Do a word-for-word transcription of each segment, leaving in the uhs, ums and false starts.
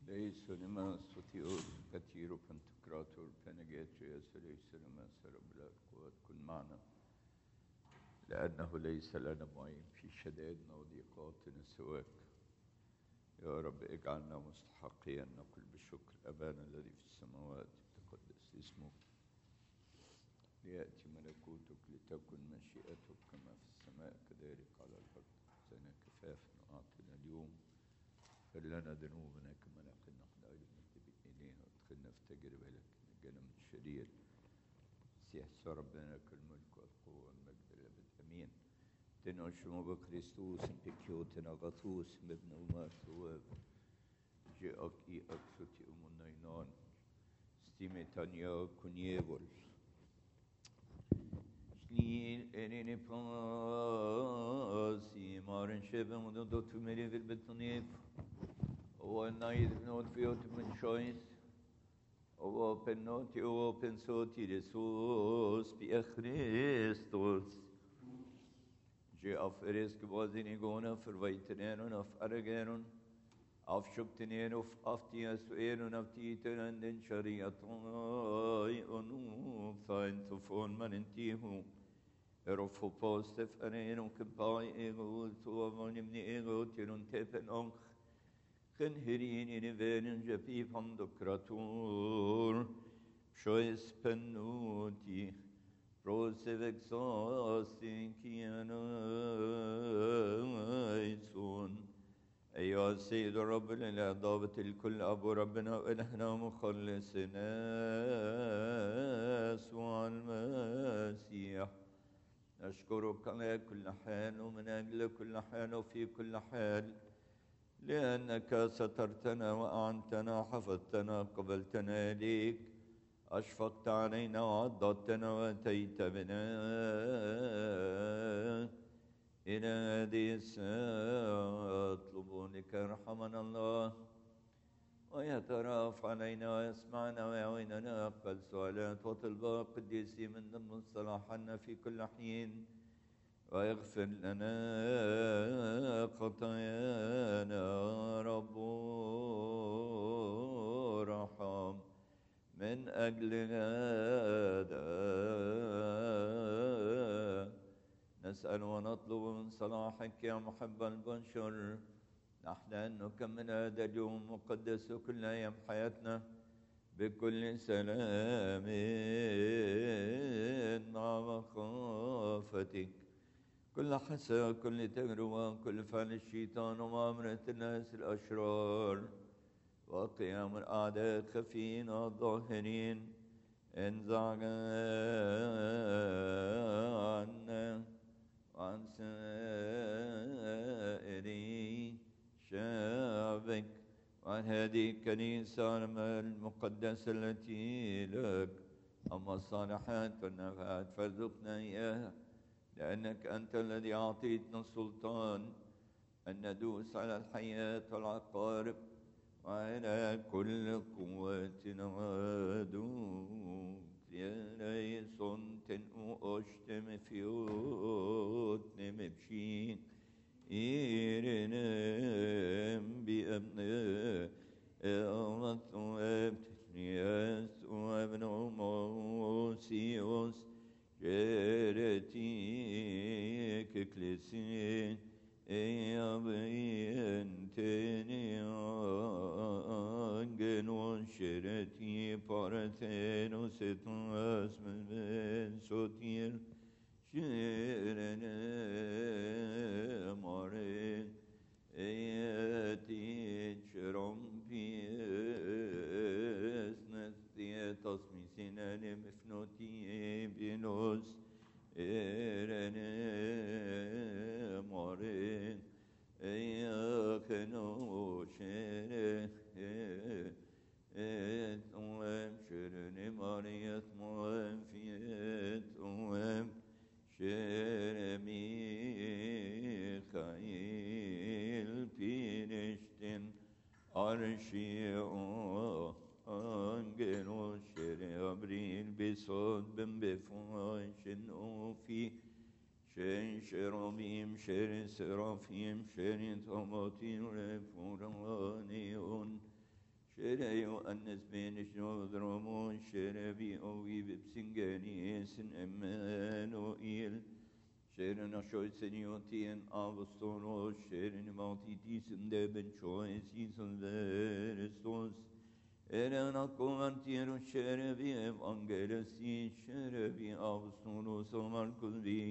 Leisonima sotior katiro pantocrator penegetria leisonima سربلا القوات كن معنا لأنه ليس لنا معين في شدائدنا وضيقاتنا سواك. يا رب اجعلنا مستحقين نقول بشكر أبانا الذي في السماوات يتقدس اسمك ليأتي ملكوتك لتكن مشيئتك كما في السماء كذلك على الأرض. زنا كفافنا أعطنا اليوم اغفر لنا ذنوبنا كما نغفر نحن أيضا المذنبين إلينا وادخلنا في تجربة لكن نجنا من الشرير. مسيح ربنا لك الملك والقوة والمجد الأبد آمين. تنعشم بكريستوس بكيوتنا غطوس بابن أمار ثواب جاءك إي أكسوتي أم النينان ستيمي تانيا كونيبول شليل إريني باسي مارن شبه مدودو تمري في البطنيب هو النايد بنوت فيوت من شويس هو بنوتي هو بنسوتي رسوس بأخريستوس جاء في رزق بازيني قونا في الويتنين في أرجين أف شبتنين في أفتي أسوئين أفتيتن عندن شريعتاي أنوف ثاين تفون من انتيهو رفو بوستف أرين وكباي إيغو توامون من إيغو تيرون تيبن أنخ خنهرين نفين جبيب هندكراتور شويس بنوتي روسفك صاستين كيانايسون أيها السيد رب الإله ضابط الكل أبو ربنا وإلهنا مخلصنا يسوع المسيح نشكرك على كل حال ومن أجل كل حال وفي كل حال لأنك سترتنا وأعنتنا حفظتنا قبلتنا إليك أشفقت علينا وعضدتنا وأتيت بنا إلى هذه الساعة أطلب لك ارحمنا الله ويتراف علينا ويسمعنا ويعيننا أقبل سؤالات وطلبات قديسي من ضمن صلاحنا في كل حين ويغفر لنا خطايانا رب رحم. من أجل هذا نسأل ونطلب من صلاحك يا محب البشر نحن أن نكمل هذا اليوم المقدس وكل أيام حياتنا بكل سلام مع مخافتك. كل حسد كل تجربة كل فعل الشيطان ومؤامرة الناس الأشرار وقيام الأعداء الخفيين والظاهرين انزع عنا وعن سائر شعبك وعن هذه الكنيسة المقدسة التي لك. أما الصالحات والنفعات فارزقنا إياها لأنك أنت الذي أعطيتنا السلطان أن ندوس على الحياة والعقارب وعلى كل قوتنا ودوم يا ريس تنقو أشتم فيوت نمبشين إيرنم بأمن أمت وابتنياس وابن موسيوس جرتي ككلسين يا بينتني أنجن شرتي بارتين وستاس من سوتير شرنا مارين اياتي شرم بيس نستي تصميسنا لمفنوتي بنوس إيرنا مارين إياك نوشره إتوام شرني ماريت موام فيت أوام شرمي خيل بينشتن أرشي أنجلو شري أبريل بصوت بن بفوشن أوفي شن شرابيم شر سرافيم شر طماطين رفورانيون شير يؤنس بين شنود رمون شير بي أوي ببسنجاني سن أمانوئيل شير نشوي سنيوتين أبسطونوس شير نموتي تيسن دبن شوي سيسن فيرستوس إرنا كومنتيرو شير بي إفانجيلسي شير بي أبسطونوس وماركوس بي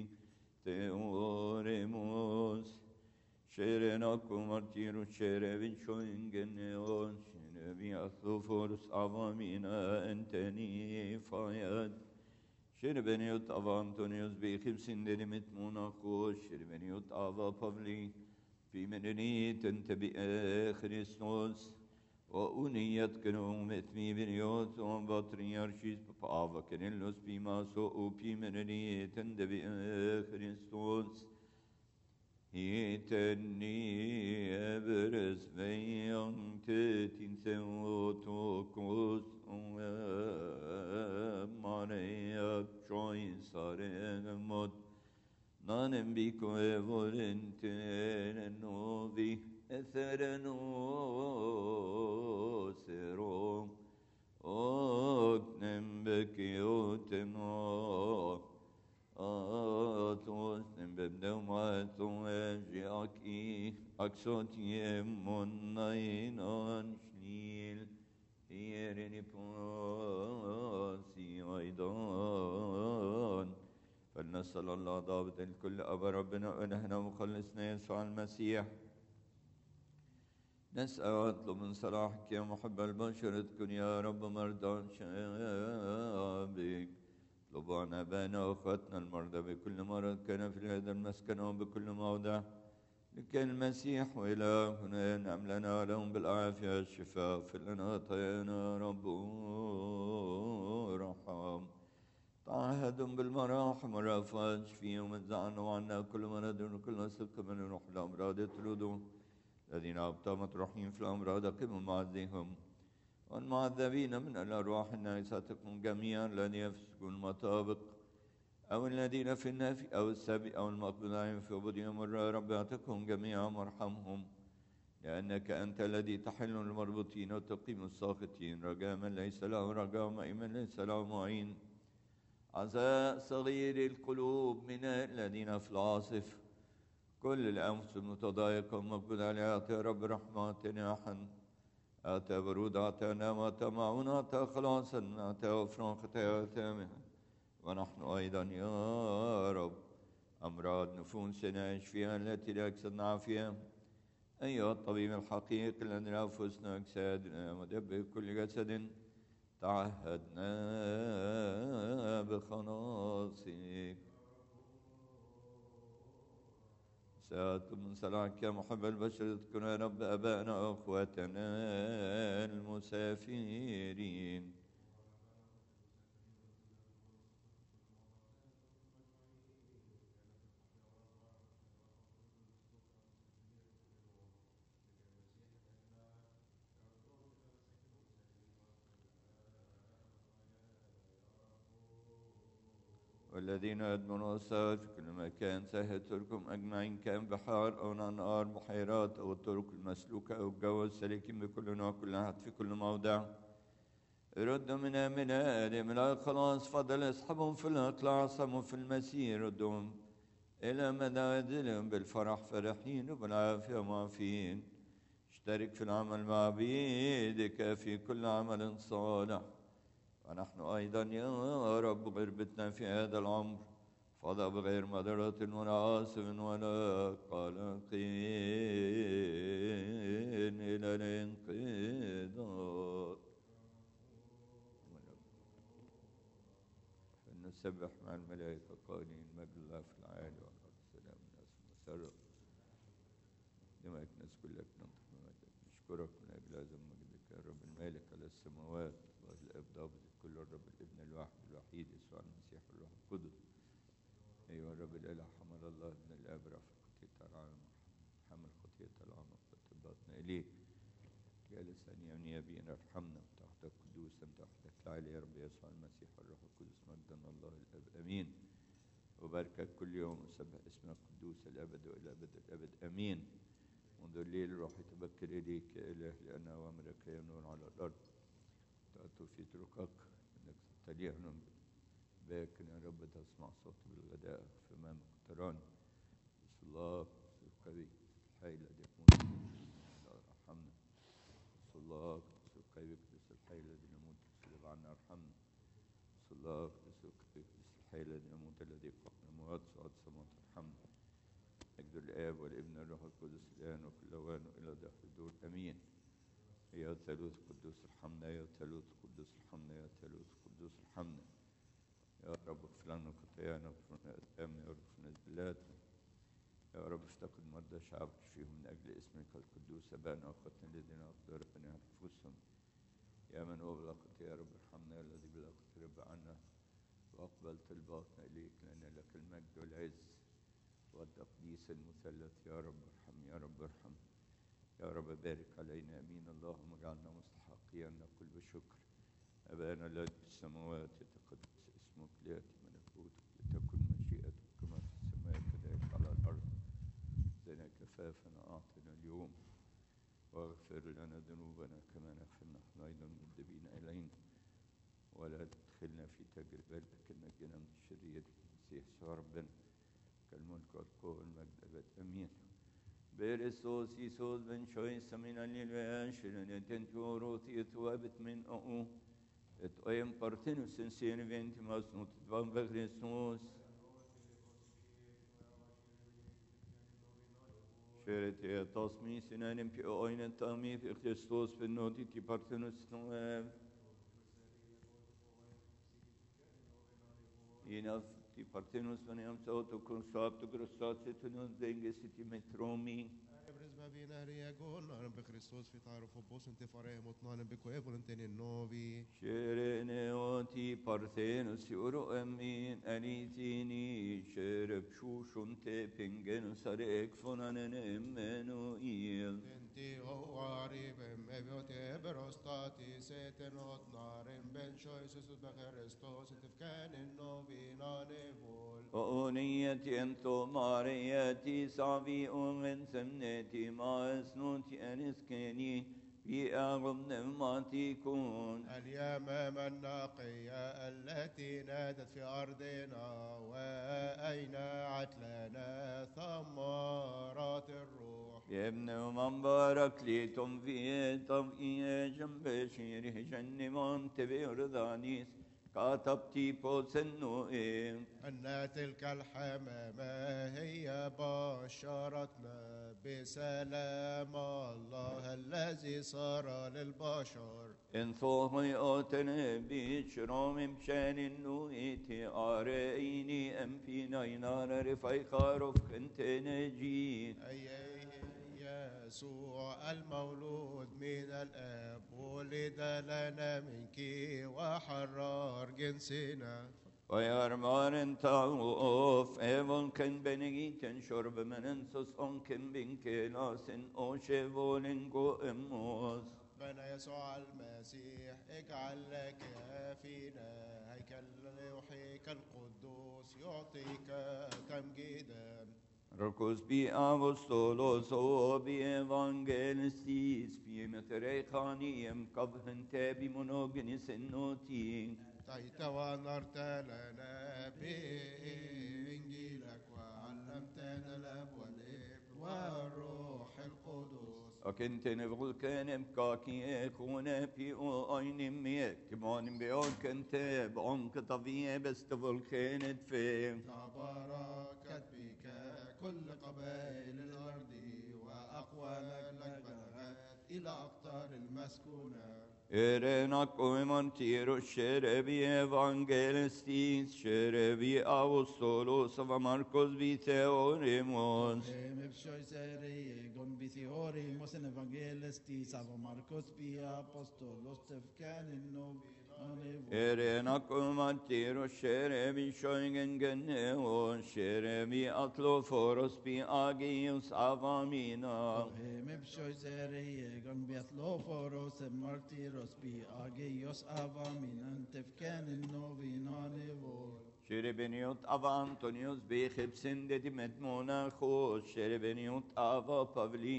تيوريموس شيرنا كومارتيرو شيربين شوينجنيون شيربي أثوفورس أفامينا أنتني فايد شيربنيوت أفانتونيوس بيخيب سندرمت موناكو شيربنيوت أفا بافلي في منني تنتبئ خريستوس وأنيت كنوم إثمي بنيوت وبطريارشيس بفافا كنلوس بيماسو وبي منني تنتبئ خريستوس يتني أبرز بيان تتين سوتوكوس وماريا بشوي سارمود نانم بيكو فولنتين نوبي أثرنو سيروم أكنم بكيوتنا آتوس نبدو ما توجي أكي أكسوتي منين أنشنيل يرني باسي أيضا فلنسأل الله ضابط الكل أبا ربنا ونحن مخلصنا يسوع المسيح نسأل واطلب من صلاحك يا محب البشر تكن يا رب مرضى شابك اطلبوا عن أبانا وأخواتنا المرضى بكل مرض كان في هذا المسكن وبكل موضع لكي المسيح وإلهنا ينعم لنا ولهم بالعافية والشفاء اغفر لنا خطايانا رب ارحم تعهدهم بالمراحم والرأفات اشفيهم وانزعنا وعنا كل مرض وكل سقم من روح الأمراض اطردوا الذين أبطأوا مطروحين في الأمراض قموا معزيهم والمعذبين من الأرواح النائساتكم جميعا الذين يفسقون المطابق أو الذين في النافي أو السبي أو المقبضين في عبودهم رب اعتقهم جميعا وارحمهم لأنك أنت الذي تحل المربوطين وتقيم الساقطين رجاء من ليس له رجاء من ليس له معين عزاء صغير القلوب من الذين في العاصف كل الأنفس المتضايقة ومقبض عليها يا رب رحمتنا حن آتى برود آتى نام آتى معون آتى خلاصا آتى غفران خطايا آثامها ونحن أيضا يا رب أمراض نفوسنا اشفيها التي لا يكسدنا عافية أيها الطبيب الحقيقي الذي لا أنفسنا أجسادنا مدبر كل جسد تعهدنا بخلاصك ساعة من صلاحك يا محب البشر اذكر يا رب أبائنا وأخواتنا المسافرين والذين يدمرون السواد في كل مكان سهل تركهم أجمعين كان بحار أو أنهار بحيرات أو الطرق المسلوكة أو الجو السالكين بكل نوع كل أحد في كل موضع رد من من آدم لا خلاص فضل أصحابهم في الإطلاع عصموا في المسير ردهم إلى منازلهم بالفرح فرحين وبالعافية معافين اشترك في العمل مع بيدك في كل عمل صالح ونحن أيضا يا رب غربتنا في هذا العمر فضى بغير مضرة ولا عاصف ولا قلق إلى الانقضاء فلنسبح مع الملائكة قائلين مجد الله في العالي والأرض سلام الناس مسرة دمائك ناس كلك ننطق بمجدك نشكرك من أجل هذا مجدك يا رب المالك على السماوات والأرض ضابط كل الرب الابن الواحد الوحيد يسوع المسيح والروح القدس أيها الرب الإله حمل الله ابن الآب رفع خطية العالم حمل خطية العالم وطباتنا إليك جالس أن يمني بنا ارحمنا تحت قدوسا تحتك تعالى يا رب يسوع المسيح والروح القدس مجدا الله الآب أمين وباركك كل يوم وسبح اسمك القدوس الأبد وإلى أبد الأبد أمين منذ الليل روح يتبكر إليك يا إله، لأن أوامرك هي نور على الأرض. تأتوا في طرقك إنك تليهم باكن يا رب، تسمع صوتي بالغداء فما مقتران. بسم الله سقي الحيلة دي الله ارحمنا. بسم الله سقي بس الحيلة دي نموت تسلب عنا ارحمنا. بسم الله سقي بس الحيلة دي نموت الذي فقنا مواد صعد سماوات ارحمنا. مجد الآب والابن والروح القدس الآن وكل أوان وإلى دهر الدور آمين. يا ثالوث قدوس ارحمنا، يا ثالوث قدوس ارحمنا، يا ثالوث قدوس ارحمنا. يا رب اغفر لنا خطايانا واغفر لنا آثامنا، يا رب اغفر لنا زلاتنا. يا رب افتقد مرضى شعبك فيهم من أجل اسمك القدوس. أبانا وأخواتنا الذين أقدر ربنا أنفسهم. يا من هو بلا خطية يا رب ارحمنا، يا الذي بلا خطية رب عنا وأقبل طلباتنا إليك، لأن لك المجد والعز والتقديس المثلث. يا رب ارحم، يا رب ارحم، يا رب بارك علينا. امين. اللهم اجعلنا مستحقين نقول بشكر. ابانا الذي في السماوات يتقدس اسمك، لياتي ملكوتك، لتكن مشيئتك كما في السماء كذلك على الارض. زدنا كفافنا اعطنا اليوم، واغفر لنا ذنوبنا كما نغفر نحن ايضا المذنبين الينا، ولا تدخلنا في تجربه لكن نجنا من الشرير. المسيح يسوع ربنا كالملك والقوة والمجد أبد آمين. Berestos Isos ben choice min anil veanshelen et enturoth et wabet min o et oem partenus in sien ventimas not van Christus. Sherete etos mi sinanem pi oinen tami fi Christus ben notiti partenus noem. Inaf ti partenus veniam sauto consapto grossace tenus dengesiti metromi. برزبابين أرياغون أنا بخريستوس في تعرف بوس انت فريم وطنان بكويفون انتين النوبي Sherene oti partenus euro emin anitini shereb shushun te pengenus arek fonanen Emmanuel. انتي هو عريب مبيوتي بروستاتي سيتن وطنارين بن شويسوس بخريستوس تفكان النوبي نانيبول وأنيتي أنتو مارياتي صعبي أمن سمنتي ما اسنوتي أنسكني في أغم نماتيكون. اليمام النقية التي نادت في أرضنا وأين عتلنا ثمرات الروح. يا ابن من بارك لي تنفي طبئي جنب شيره جنمان تبيردانيس كاتبتي بوسنو إيه. أن تلك الحمامة هي بشرتنا بسلام الله الذي صار للبشر. إن صوهي أوتن بيشروم مشان النويتي آريني أم في نينار رفايقا رفقنت نجي. أي يسوع المولود من الآب ولد لنا منك وحرر جنسنا. ويرمان تعوف ايفون كن بنيتن شرب من انسوس اونكن بنكلاسن او شيفولن جو اموس. بنا يسوع المسيح اجعل لك فينا هيكل يحييك القدوس يعطيك تمجيدا. Rokos bi apostolos o bi evangelistis bi meterekaniem kavhen tebi monogenis ennoti. تيتوا نرت لنا بإنجيلك وعلمتنا الأب والابن والروح القدس. وكنت نبغل كان بكاكي يكون بي او اين ميك كمان بيون كنت بعنك طبيعي بس تبغل كانت فيه. تباركت بك كل قبائل الأرض وأقوالك بلغت إلى أقطار المسكونة. Erenak oiman tiro sherebi evangelistis sherebi apostolos av Marcos vi theorimos. Mepshoi seri gon bi theorimos en evangelistis av Marcos bi apostolos tefkan in nobi. Erenak oiman tiro sherebi shoingen geneo sherebi atloforos bi agius avamina. Mepshoi seri gon bi atloforos en martiros bi agios avaminan tefkan in nobi nanevo. Sherebeniot ava Antonios bechebsen dedimet monachos sherebeniot ava Pavli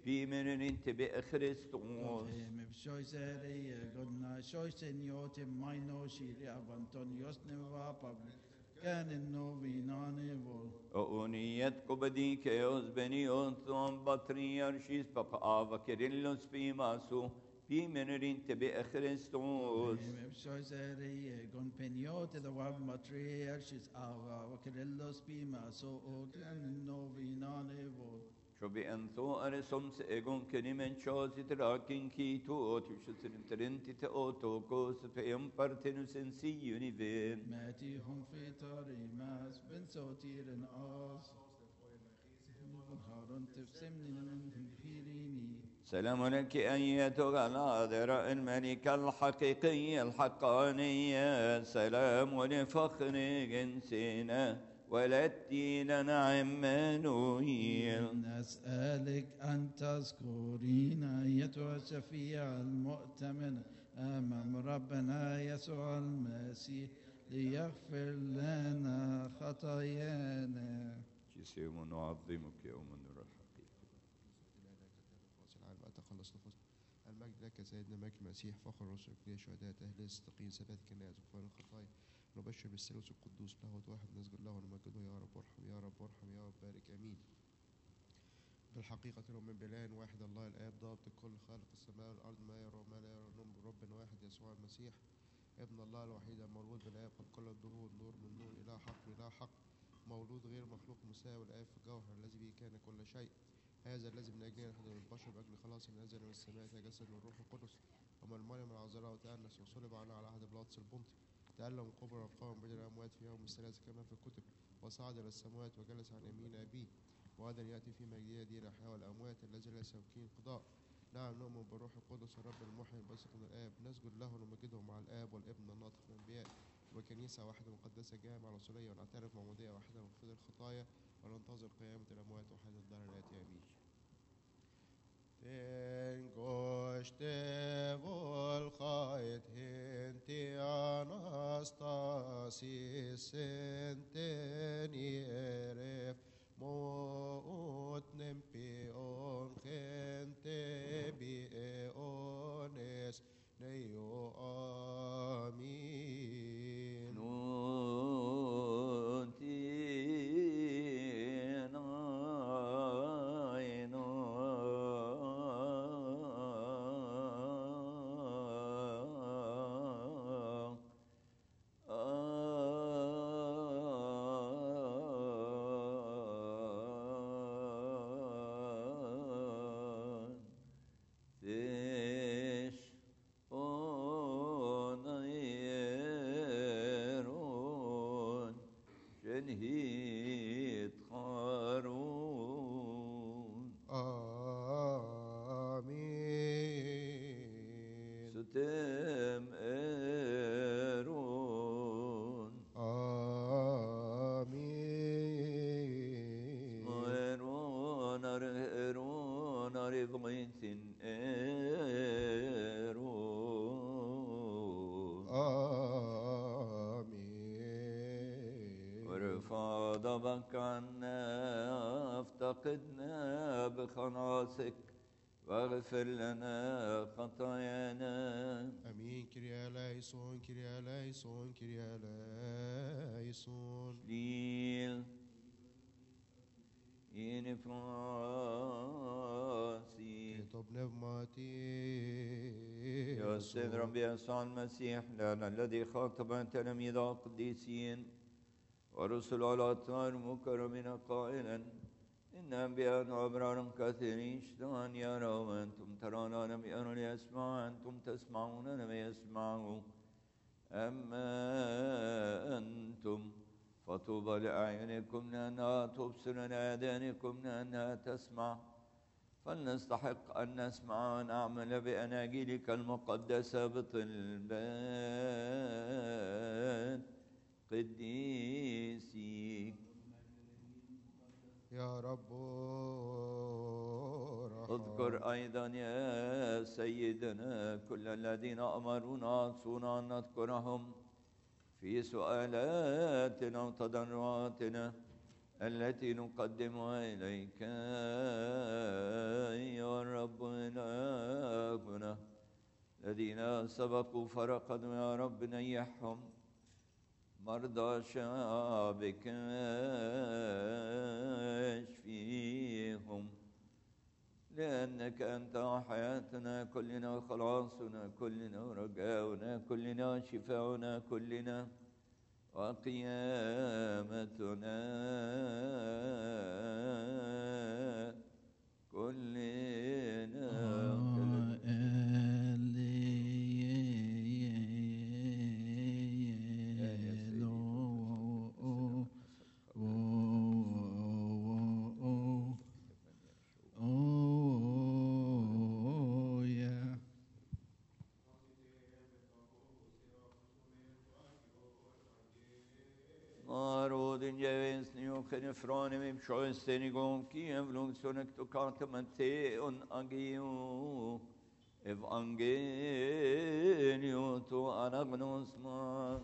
بمن انت بخريستوس Med sjøjsære, godna sjøjsenjote, majno, shiri, avantonios, neva, pabli, kanen novinane, vol. أونيت كوبديكيوس بنيوس ثم بطريرشيس بابا آفا كيرلس بيماسو بمن انت بخريستوس Med sjøjsære, gon penjote, the wab matriarchis, ava, vakerillos, bima, so, o, kanen novinane, vol. شو بأنثو أرسم سيغون كنمن شوزي تراكين كيتو تشسر ترنتي تأوتو كوس فيم بارتنوس انسيوني فين ماتي هم في طريماس بن سوتير آس هارون تفسمني من خيريني سلام لك أيتها العذراء الملكة الحقيقية الحقانية سلام لفخر جنسنا ولدتي لنا عمانويل نسألك أن تذكرين أيتها الشفيعة المؤتمنة أمام ربنا يسوع المسيح ليغفر لنا خطايانا. جسيم نعظمك يوم النور الحقيقي. تخلص نفوس المجد لك سيدنا ملك المسيح فخر رسل كل شهداء أهل الصديقين ثبات كنائس غفران الخطايا نبشر بالثالوث القدوس له واحد نسجد له ونمجده يا رب ارحم يا رب ارحم يا رب بارك امين. بالحقيقة نؤمن بإله واحد الله الآب ضابط الكل خالق السماء والأرض ما يرى وما لا يرى نؤمن برب واحد يسوع المسيح ابن الله الوحيد المولود بالآب قد كل الدهور نور من نور إله حق إله حق مولود غير مخلوق مساوي الآب في الجوهر الذي به كان كل شيء هذا الذي من أجلنا نحن البشر بأجل خلاص نزل من السماء تجسد من الروح القدس ومن مريم العذراء وتأنس وصلب على على عهد بيلاطس البنطي تألم قبر وقام بين الأموات في يوم الثلاث كما في الكتب وصعد إلى السماوات وجلس عن يمين أبيه وغدا يأتي في مجده يدين أحياء الأموات الذي ليس يمكن قضاء. نعم نؤمن بالروح القدس الرب المحيي البثق من الآب نسجد له ونمجده مع الآب والابن الناطق من الأنبياء وكنيسة واحدة مقدسة جامعة رسولية ونعترف معمودية واحدة ونغفر الخطايا وننتظر قيامة الأموات وحياة الدهر الآتي آمين. Tengoște volcait henti anastasis enteniere mot nempion gente biones neo amin. افتقدنا بخلاصك واغفر لنا خطايانا. امين. كريا لايسون كريا لايسون كريا لايسون. ليل ينفراسي كتب نفماتي يا سيد ربي يسوع المسيح لنا الذي خاطب تلاميذ القديسين ورسل الأطهار مكرمين قائلا إن أنبياء وأبرار كثيرين اشتهى أن يروا وأنتم ترون لم يروا ليسمعوا أنتم تسمعون لم يسمعوا أما أنتم فطوبى لأعينكم لأنها تبصر لآذانكم لأنها تسمع فلنستحق أن نسمع ونعمل بأناجيلك المقدسة بطلبات قديسيك يا رب رحم. اذكر أيضا يا سيدنا كل الذين أمرونا أوصونا أن نذكرهم في سؤالاتنا وتضرعاتنا التي نقدمها إليك أيها الرب إلهنا. الذين سبقوا فرقدوا يا رب نيحهم، مرضى شعبك اشفيهم، لأنك أنت حياتنا كلنا وخلاصنا كلنا ورجاؤنا كلنا شفاؤنا كلنا وقيامتنا كلنا. Frane senigon ki evlung sonek to katamante on agio evangelio to anagnos ma.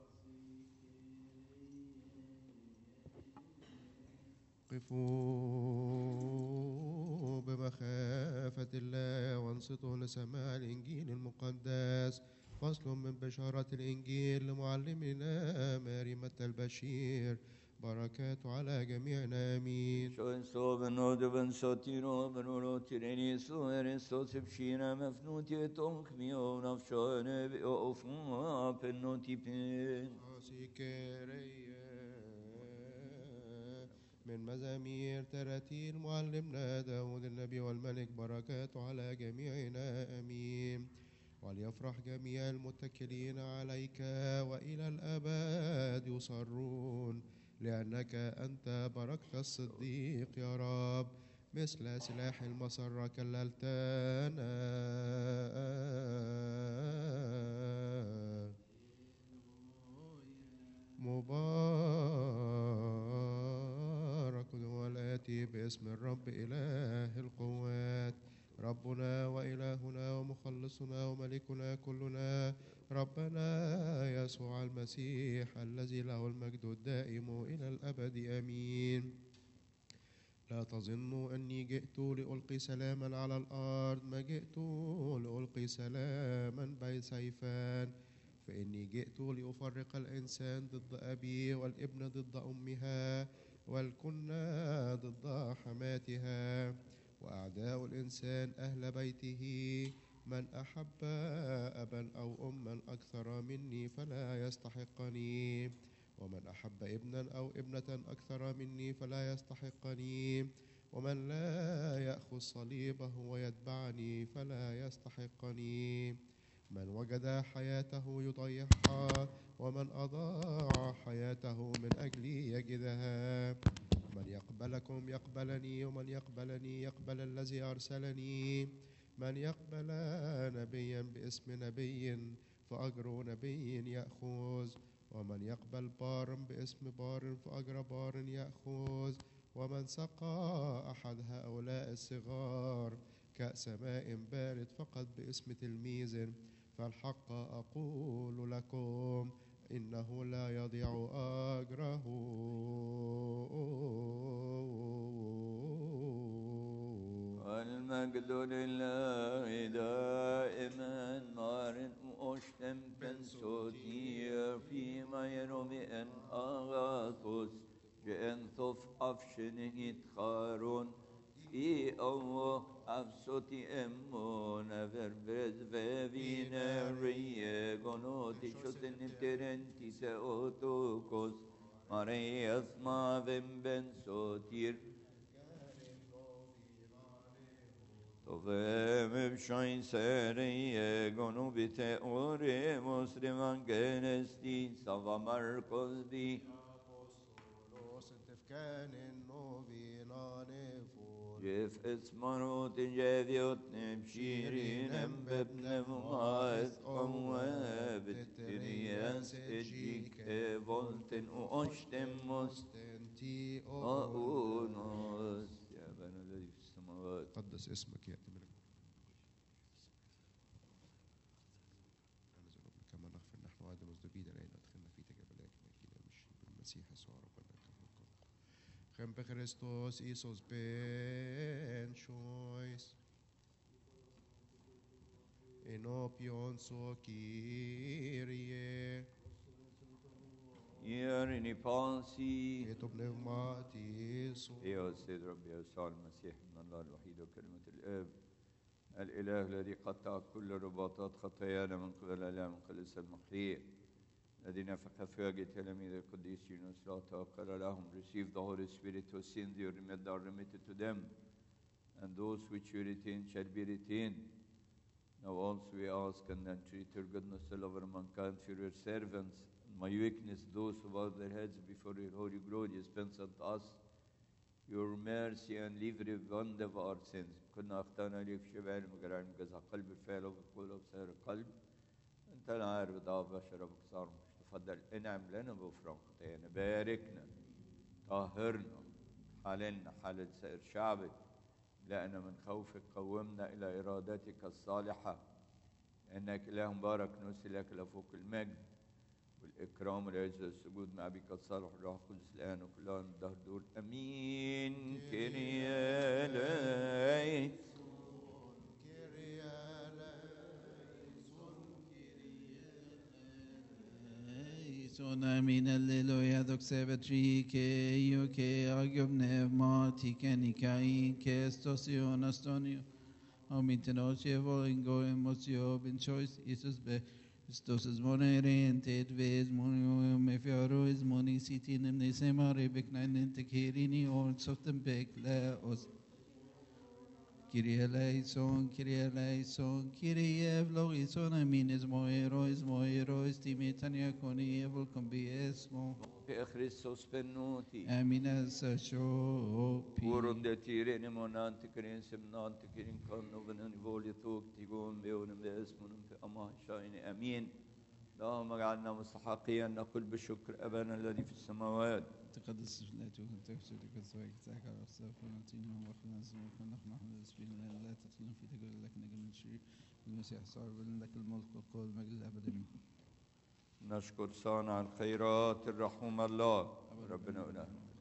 قفوا بمخافة الله وانصتوا لسماع الإنجيل المقدس. فصل من بشارة الإنجيل لمعلمنا ماري متى البشير. بركات على جميعنا آمين. شو سو بنود بن سوتيرو بنولو تيريني سوهر سوسبشينا مفنوتي تونخميو نفشون بأوفوا بنوتي بين. من مزامير تراتيل معلمنا داود النبي والملك. بركات على جميعنا آمين. وليفرح جميع المتكلين عليك وإلى الأبد يصرون، لأنك أنت بركت الصديق يا رب. مثل سلاح المسرة كللتنا. مبارك هو الآتي باسم الرب إله القوات، ربنا وإلهنا ومخلصنا وملكنا كلنا، ربنا يسوع المسيح الذي له المجد الدائم إلى الأبد آمين. لا تظنوا أني جئت لألقي سلاما على الأرض، ما جئت لألقي سلاما بل سيفا. فإني جئت لأفرق الإنسان ضد أبيه، والابن ضد أمها، والكنة ضد حماتها. وأعداء الإنسان أهل بيته. من أحب أبا أو أما أكثر مني فلا يستحقني، ومن أحب ابنا أو ابنة أكثر مني فلا يستحقني، ومن لا يأخذ صليبه ويتبعني فلا يستحقني. من وجد حياته يضيعها، ومن أضاع حياته من أجلي يجدها. من يقبلكم يقبلني، ومن يقبلني يقبل الذي أرسلني. من يقبل نبيا باسم نبي فأجر نبي يأخذ، ومن يقبل بار باسم بار فأجر بار يأخذ. ومن سقى أحد هؤلاء الصغار كأس ماء بارد فقط باسم تلميذ، فالحق أقول لكم إنه لا يضيع أجره. المجد لله دائما مارن أشتم كن صوتي فيما يروي أن أغاثوس جئن ثف أفشنه تخارون في أوه أفسوتي أمون فربز فينا ريه قنوتي شتن ترنتي تأوتوكوس مريث ما بن صوتير Tofem b'shayn sereye gonu b'te'ore musliman genesti sava Marcos di Jef esmarot jeviot nebshirin embebnem maet qawwa b'tiriyas ejik volten u'oshtem mosten o'unos Ya bana الذي في السماوات قدس اسمك يأتي ملكك. كما نغفر نحن أيضا مذنبين إلينا، ادخلنا في تجربة ماكينة مش بالمسيح يسوع ربنا. Gempe Christos Isos ben choice. Enopion so Kyrie. يرني بانسي Et pneumatis. يا سيد ربي يسوع المسيح ابن الله الوحيد وكلمة الآب الإله الذي قطع كل رباطات خطايانا من قبل الإله من قدس المحيي الذي نفخ في وجه تلاميذ القديس يونس وقال لهم receive the Holy Spirit whose sins you remit are remitted to them and those which you retain shall be retained. Now also we ask and entreat your goodness to love mankind for your servants and my weakness those who bow their heads before your holy glory dispense unto us your mercy and leave revenge of our sins. كنا أخطأنا لي في شبع المجرعين مجزع قلب الفعل وبالقول وبسائر القلب أنت لا عارف ضعف بشر بكسار مش تفضل انعم لنا بغفران خطايانا باركنا طهرنا حالنا حال سائر شعبك لأن من خوفك قومنا إلى إرادتك الصالحة لأنك إله مبارك نرسل لك لفوق المجد والإكرام والعزة والسجود مع بك الصالح الروح القدس الآن وكل آن الدهر دول أمين كريا لي Son amin alleluia doxevetri ke io ke agio pneumati ke nikai ke stosio nastonio omitenotio volingo emotio ben choice Isus be Stoses monerente ves monio me fiaro is moni sitin ne semare beknainen te kirini or sotem bekle os Kyrie eleison, Kyrie eleison, Kyrie evlogison, amin is moero, is moero, is timitania coni evol combiesmo, في خريستوس بنوتي amin as shopi. ورد تيرين منان تكرين سمنان تكرين كانوا بنن فولي توك تيقون بيون باسمهم في أمان شاين أمين اللهم اجعلنا مستحقين أن نقول بالشكر أبانا الذي في السماوات تقدس اسمك وتكسر كسوك تاك على الصف ونعطينا واخذنا سموك ونحن نحن نسبينا لا تدخلنا في تجربة لك نجم من شيء المسيح صار لك الملك والقوة والمجد الأبد منه. نشكر صانع الخيرات الرحوم الله ربنا إلهنا